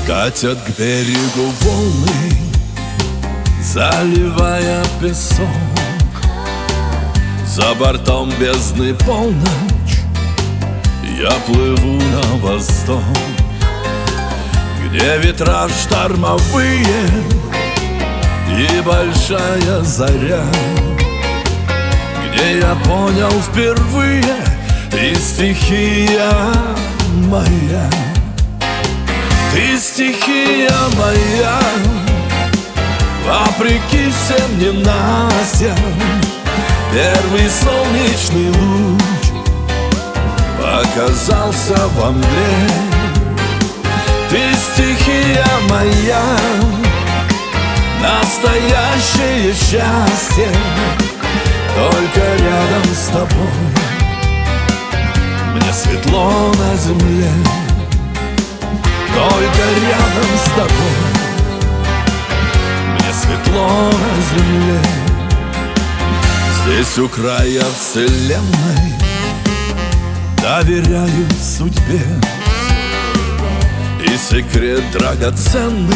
Катят к берегу волны, заливая песок. За бортом бездны полночь, я плыву на восток, где ветра штормовые и большая заря, где я понял впервые, ты стихия моя. Ты стихия моя, вопреки всем ненастьям. Первый солнечный луч показался во мгле. Ты стихия моя, настоящее счастье. Только рядом с тобой мне светло на земле. Только рядом с тобой мне светло на земле. Здесь у края вселенной доверяю судьбе, и секрет драгоценный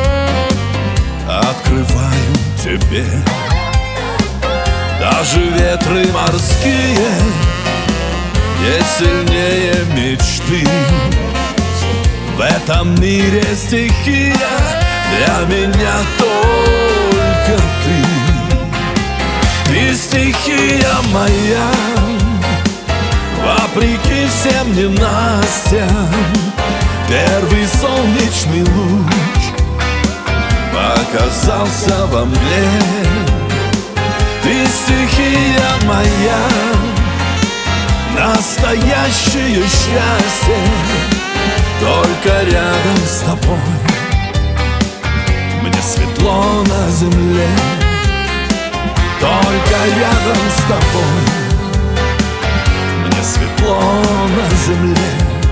открываю тебе. Даже ветры морские не сильнее мечты. В этом мире стихия для меня только ты. Ты стихия моя, вопреки всем ненастьям. Первый солнечный луч показался во мгле. Ты стихия моя, настоящее счастье. Только рядом с тобой мне светло на земле. Только рядом с тобой мне светло на земле.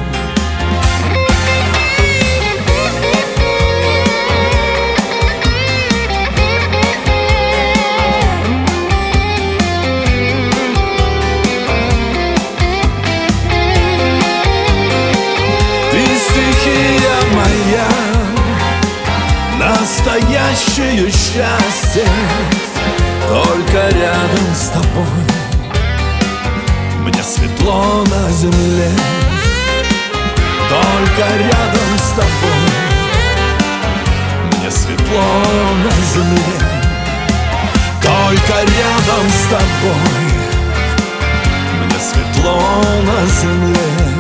Настоящее счастье. Только рядом с тобой мне светло на земле. Только рядом с тобой мне светло на земле. Только рядом с тобой мне светло на земле.